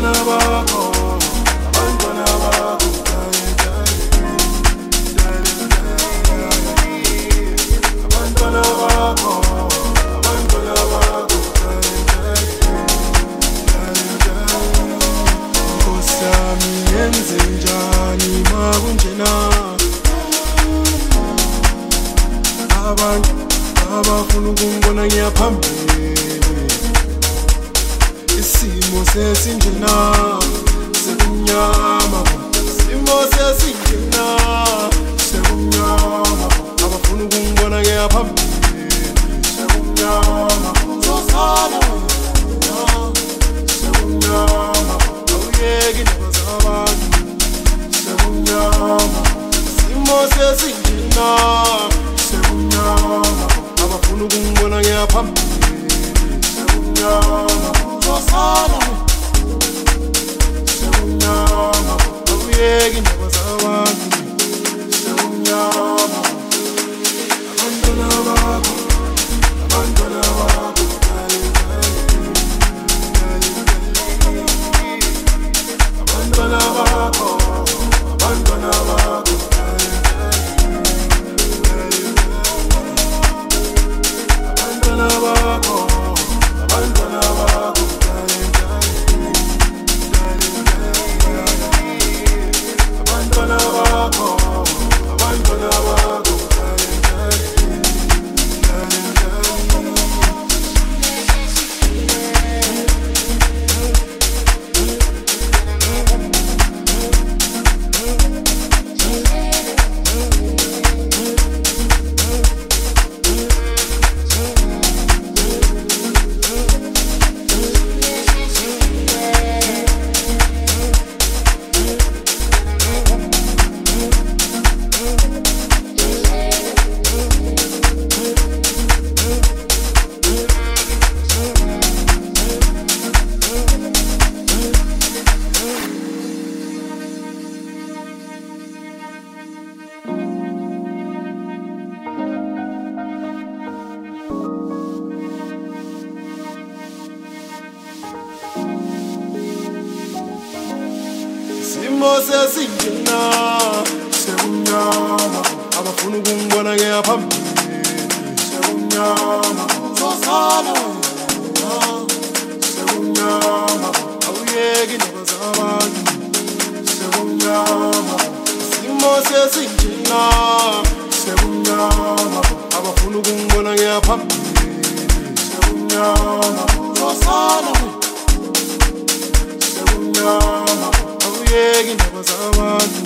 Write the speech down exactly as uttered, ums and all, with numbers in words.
abafuna ukungibona ngiyaphambili isimo sesinjena sekumnyama isimo sesinjena sekumnyama abafuna ukungibona ngiyaphambili sekumnyama sosana sekumnyama awuyeki indaba zabantu sekumnyama isimo sesinjena sekumnyama abafuna ukungibona ngiyaphambili sekumnyama sosana sekumnyama awuyeki indaba zabantu sekumnyama abantwana bakho abantwana bakho abantwana bakho abantwana bakho abantwana bakho abantwana bakho abantwana bakho abantwana bakho isimo sesinjena sekumnyama abafuna ukungibona ngiyaphambili sekumnyama sosana sekumnyama awuyeki indaba zabantu sekumnyama isimo sesinjena sekumnyama abafuna ukungibona ngiyaphambili sekumnyama sosana sekumnyama awuyeki indaba zabantu